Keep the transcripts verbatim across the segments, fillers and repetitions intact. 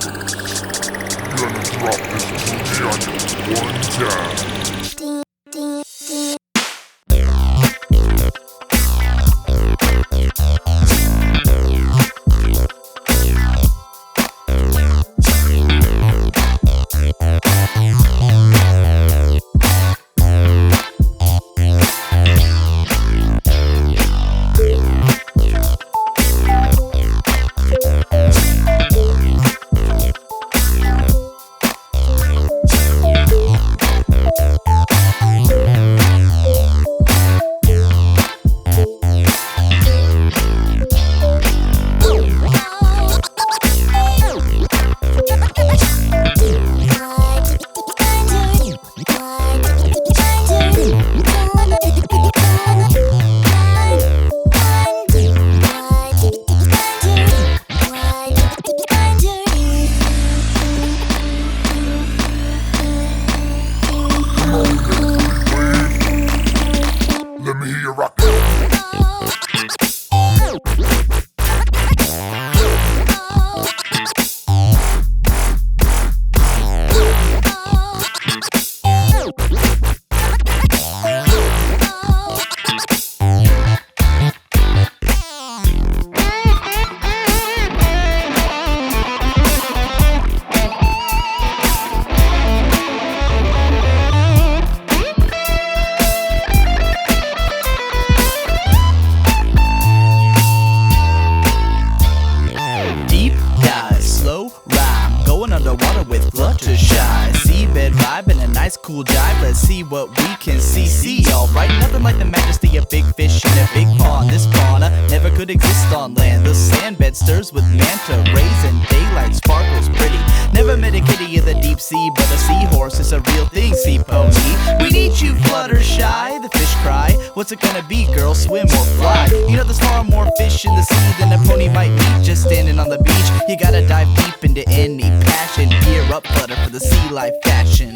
Gonna drop this booty on you one time. Let me hear you rock. Underwater with Fluttershy, seabed vibe and a nice cool jive. Let's see what we can see. See, alright, nothing like the majesty of big fish in a big pond. This fauna never could exist on land. The sand bed stirs with manta rays and daylight sparkles pretty. Never met a kitty in the deep sea, but a seahorse is a real thing. Sea pony, we need you, Fluttershy. The fish cry, what's it gonna be, girl? Swim or fly? You know there's far more fish in the sea than a pony might meet just standing on the beach. You gotta dive deep into any passion. Gear up, Flutter, for the sea life fashion.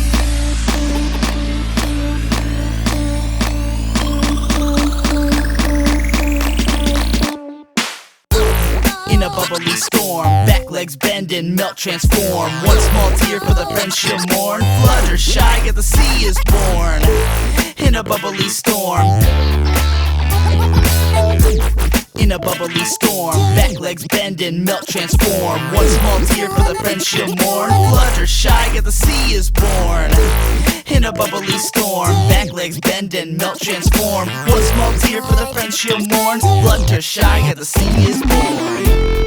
In a bubbly storm, back legs bend and melt, transform. One small tear for the friends she'll mourn. Fluttershy, get the sea is born. In a bubbly storm. In a bubbly storm, back legs bend and melt, transform. One small tear for the friends she'll mourn. Fluttershy, get the sea is born. In a bubbly storm, back legs bend and melt, transform. One small tear for the friends she'll mourn. Fluttershy, get the sea is born.